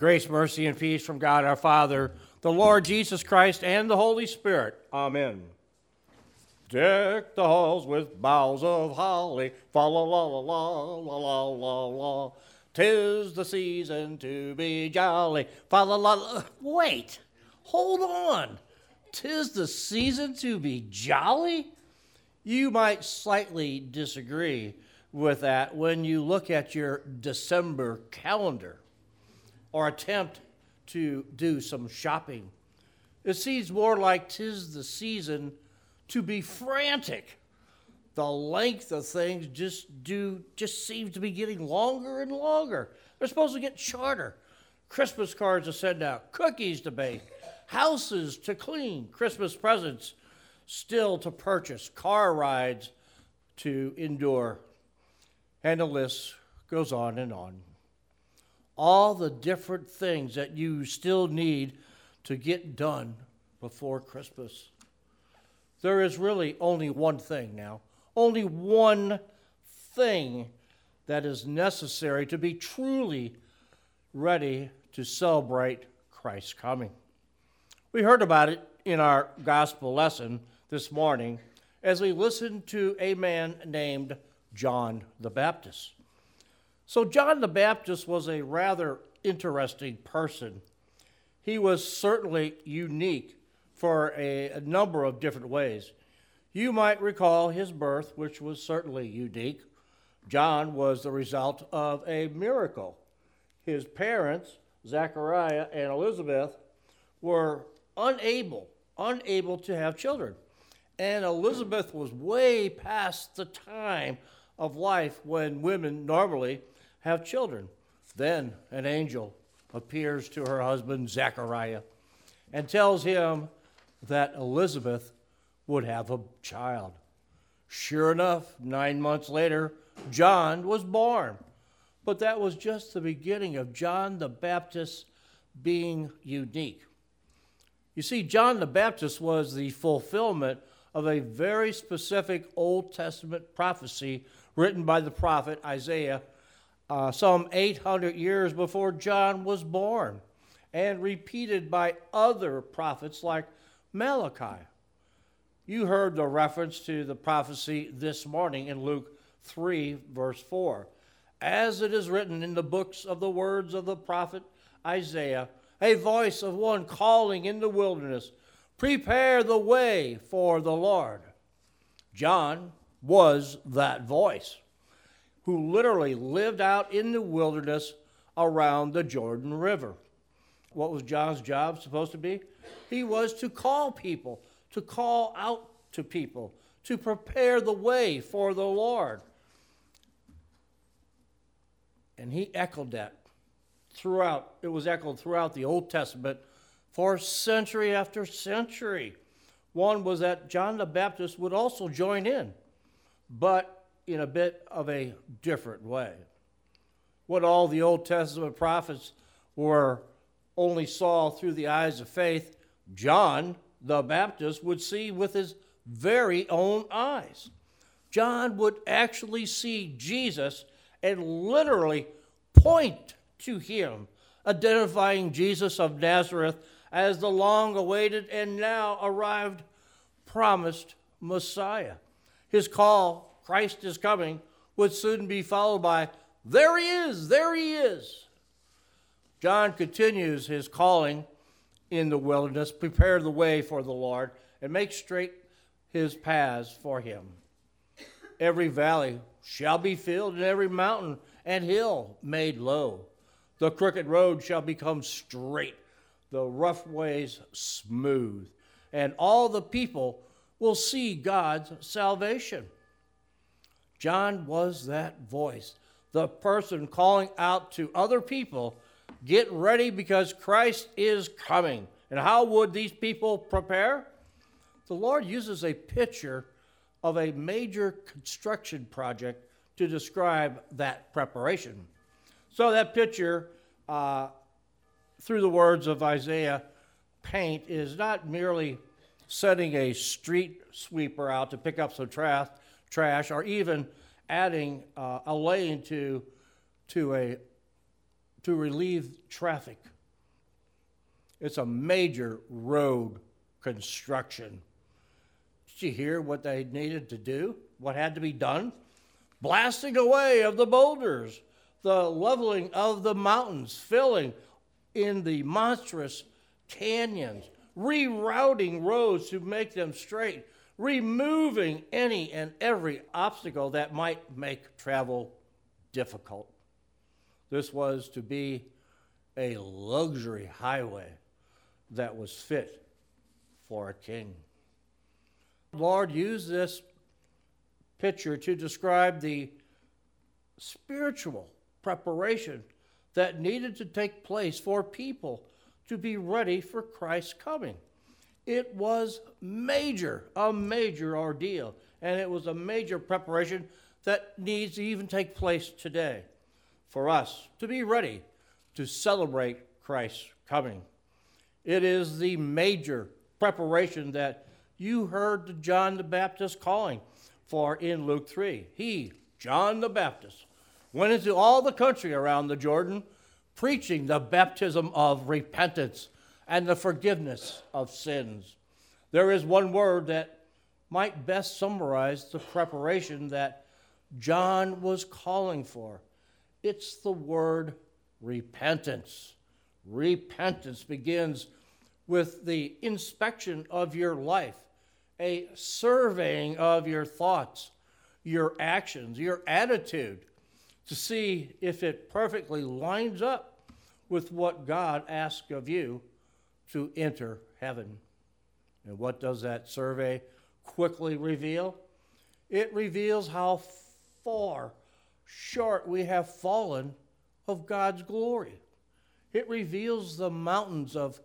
Grace, mercy, and peace from God our Father, the Lord Jesus Christ, and the Holy Spirit. Amen. Deck the halls with boughs of holly, fa la la la la la la la la. 'Tis the season to be jolly, fa la la la. Wait, hold on. 'Tis the season to be jolly? You might slightly disagree with that when you look at your December calendar or attempt to do some shopping. It seems more like 'tis the season to be frantic. The length of things just seems to be getting longer and longer. They're supposed to get shorter. Christmas cards to send out, cookies to bake, houses to clean, Christmas presents still to purchase, car rides to endure. And the list goes on and on. All the different things that you still need to get done before Christmas. There is really only one thing now, only one thing that is necessary to be truly ready to celebrate Christ's coming. We heard about it in our gospel lesson this morning as we listened to a man named John the Baptist. So John the Baptist was a rather interesting person. He was certainly unique for a number of different ways. You might recall his birth, which was certainly unique. John was the result of a miracle. His parents, Zechariah and Elizabeth, were unable to have children. And Elizabeth was way past the time of life when women normally have children. Then an angel appears to her husband, Zechariah, and tells him that Elizabeth would have a child. Sure enough, 9 months later, John was born. But that was just the beginning of John the Baptist being unique. You see, John the Baptist was the fulfillment of a very specific Old Testament prophecy written by the prophet Isaiah some 800 years before John was born, and repeated by other prophets like Malachi. You heard the reference to the prophecy this morning in Luke 3, verse 4. As it is written in the books of the words of the prophet Isaiah, a voice of one calling in the wilderness, prepare the way for the Lord. John was that voice who literally lived out in the wilderness around the Jordan River. What was John's job supposed to be? He was to call people, to call out to people, to prepare the way for the Lord. And he echoed that throughout. It was echoed throughout the Old Testament for century after century. One was that John the Baptist would also join in, but in a bit of a different way. What all the Old Testament prophets only saw through the eyes of faith, John the Baptist would see with his very own eyes. John would actually see Jesus and literally point to him, identifying Jesus of Nazareth as the long-awaited and now arrived promised Messiah. His call, Christ is coming, would soon be followed by, there he is, there he is. John continues his calling in the wilderness, prepare the way for the Lord, and make straight his paths for him. Every valley shall be filled, and every mountain and hill made low. The crooked road shall become straight, the rough ways smooth, and all the people will see God's salvation. John was that voice, the person calling out to other people, get ready because Christ is coming. And how would these people prepare? The Lord uses a picture of a major construction project to describe that preparation. So that picture, through the words of Isaiah, paint is not merely setting a street sweeper out to pick up some trash, or even adding a lane to relieve traffic It's a major road construction. Did you hear what they needed to do? What had to be done? Blasting away of the boulders, the leveling of the mountains, filling in the monstrous canyons, rerouting roads to make them straight, removing any and every obstacle that might make travel difficult. This was to be a luxury highway that was fit for a king. The Lord used this picture to describe the spiritual preparation that needed to take place for people to be ready for Christ's coming. It was a major ordeal, and it was a major preparation that needs to even take place today for us to be ready to celebrate Christ's coming. It is the major preparation that you heard John the Baptist calling for in Luke 3. He, John the Baptist, went into all the country around the Jordan, preaching the baptism of repentance and the forgiveness of sins. There is one word that might best summarize the preparation that John was calling for. It's the word repentance. Repentance begins with the inspection of your life, a surveying of your thoughts, your actions, your attitude, to see if it perfectly lines up with what God asks of you to enter heaven. And what does that survey quickly reveal? It reveals how far short we have fallen of God's glory. It reveals the mountains of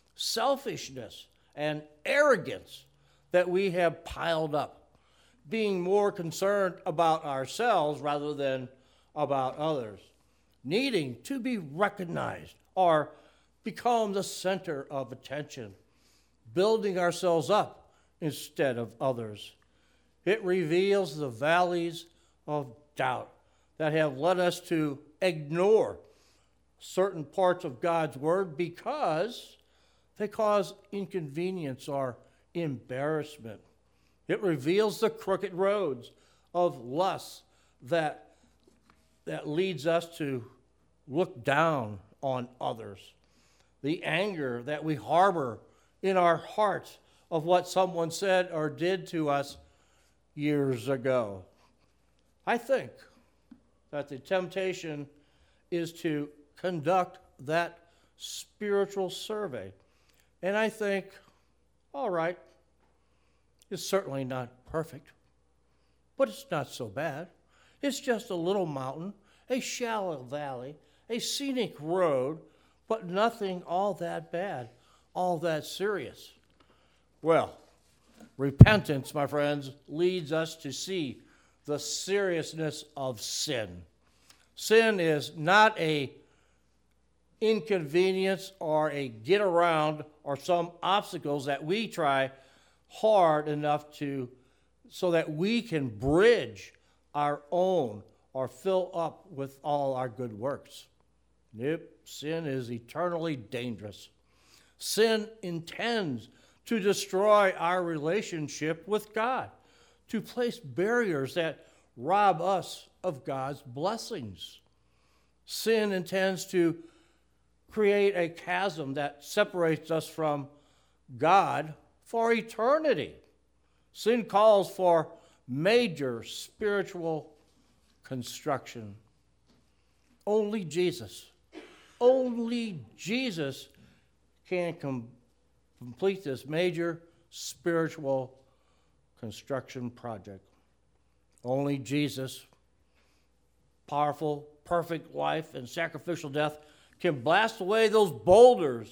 selfishness and arrogance that we have piled up, being more concerned about ourselves rather than about others, needing to be recognized or become the center of attention, building ourselves up instead of others. It reveals the valleys of doubt that have led us to ignore certain parts of God's word because they cause inconvenience or embarrassment. It reveals the crooked roads of lust that leads us to look down on others. The anger that we harbor in our hearts of what someone said or did to us years ago. I think that the temptation is to conduct that spiritual survey. And I think, all right, it's certainly not perfect, but it's not so bad. It's just a little mountain, a shallow valley, a scenic road, but nothing all that bad, all that serious. Well, repentance, my friends, leads us to see the seriousness of sin. Sin is not a inconvenience or a get around or some obstacles that we try hard enough to so that we can bridge our own or fill up with all our good works. Nope, sin is eternally dangerous. Sin intends to destroy our relationship with God, to place barriers that rob us of God's blessings. Sin intends to create a chasm that separates us from God for eternity. Sin calls for major spiritual construction. Only Jesus can complete this major spiritual construction project. Only Jesus, powerful, perfect life and sacrificial death, can blast away those boulders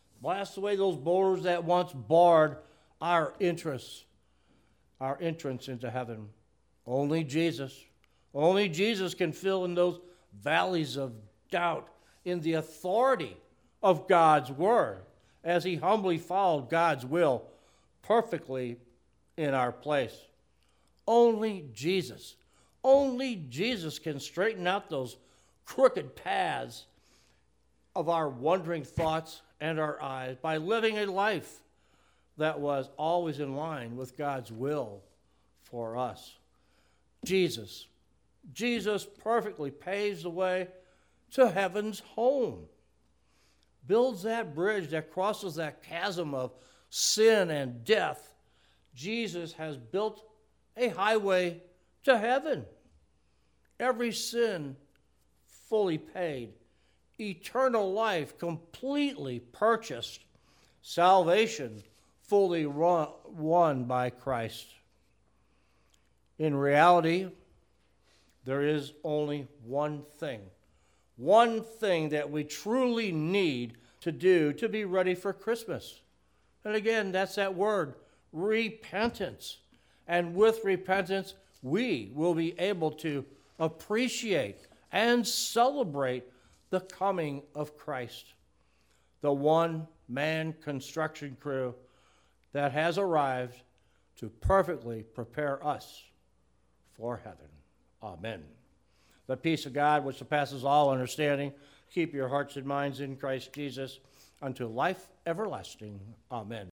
that once barred our entrance into heaven. Only Jesus can fill in those valleys of doubt in the authority of God's word as he humbly followed God's will perfectly in our place. Only Jesus can straighten out those crooked paths of our wandering thoughts and our eyes by living a life that was always in line with God's will for us. Jesus perfectly paves the way to heaven's home, builds that bridge that crosses that chasm of sin and death. Jesus has built a highway to heaven. Every sin fully paid, eternal life completely purchased, salvation fully won by Christ. In reality, there is only one thing that we truly need to do to be ready for Christmas. And again, that's that word, repentance. And with repentance, we will be able to appreciate and celebrate the coming of Christ, the one-man construction crew that has arrived to perfectly prepare us for heaven. Amen. The peace of God, which surpasses all understanding, keep your hearts and minds in Christ Jesus unto life everlasting. Amen.